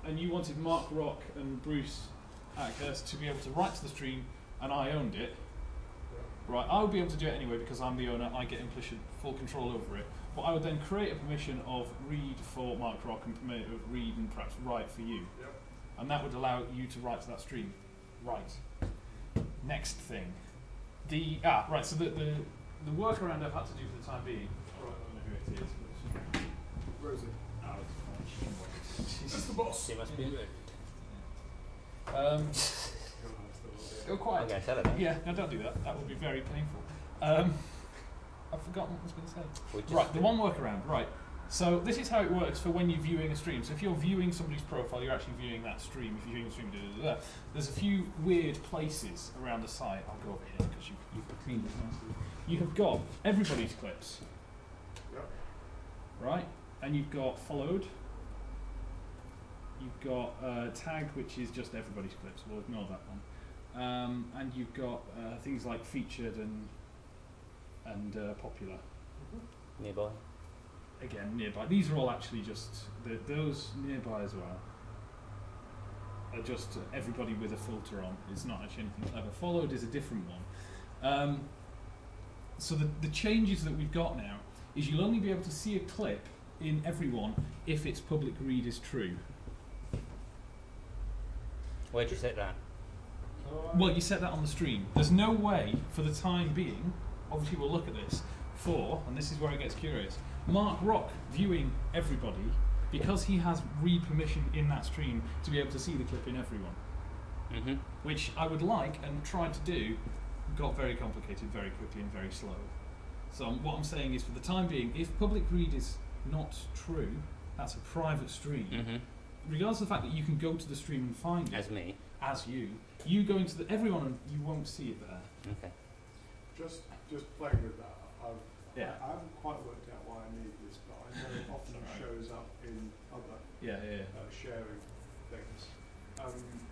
and you wanted Mark Rock and Bruce Atticus to be able to write to the stream, and I owned it, right, I would be able to do it anyway because I'm the owner, I get implicit full control over it. But I would then create a permission of read for Mark Rock and permit of read and perhaps write for you. Yep. And that would allow you to write to that stream. Right. Next thing. Right, so the workaround I've had to do for the time being, right, I don't know who it is. Rosie. Oh, it's fine. She's the boss. She must be rude. Go quiet. Okay, tell her then. Yeah, no, don't do that. That would be very painful. I've forgotten what I was going to say. Right, the one workaround. Right. So this is how it works for when you're viewing a stream. So if you're viewing somebody's profile, you're actually viewing that stream. If you're viewing a stream, there's a few weird places around the site. I'll go over here because you've cleaned it nicely. You have got everybody's clips. Yep. Right? And you've got followed. You've got tag, which is just everybody's clips. We'll ignore that one. And you've got things like featured and popular. Nearby. Again, nearby. These are all actually just those nearby as well. Are just everybody with a filter on. It's not actually anything clever. Followed is a different one. So the changes that we've got now is you'll only be able to see a clip in everyone if its public read is true. Where'd you set that? Well, you set that on the stream. There's no way, for the time being, obviously we'll look at this, and this is where it gets curious, Mark Rock viewing everybody, because he has read permission in that stream to be able to see the clip in everyone. Mm-hmm. Which I would like and tried to do, got very complicated very quickly and very slow. So what I'm saying is, for the time being, if public read is not true, that's a private stream. Mm-hmm. Regardless of the fact that you can go to the stream and find it. As me. As you go into everyone and you won't see it there. Okay. Just playing with that, I haven't quite worked out why I need this, but I know it often shows up in other sharing things.